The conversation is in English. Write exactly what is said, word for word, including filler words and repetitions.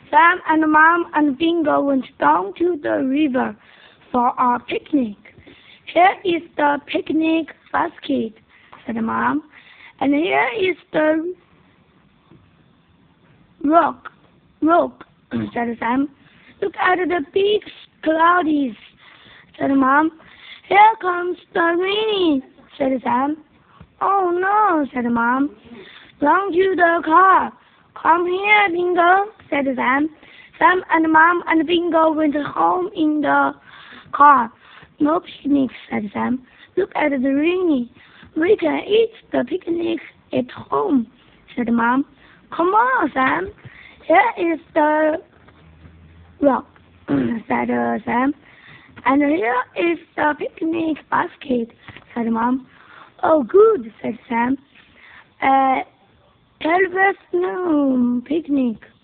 Sam and Mom and Bingo went down to the river for a picnic. Here is the picnic basket, said Mom, and here is the rock, rock, said Sam. Look at the big clouds, said Mom. Here comes the rain, said Sam. Oh no, said Mom. Run to the car. Come here, Bingo, said Sam. Sam and Mom and Bingo went home in the car. No picnic, said Sam. Look at the rain. We can eat the picnic at home, said Mom. Come on, Sam. Here is the rock, said uh, Sam. And here is the picnic basket, said Mom. Oh, good, said Sam. Uh, Elvis no picnic.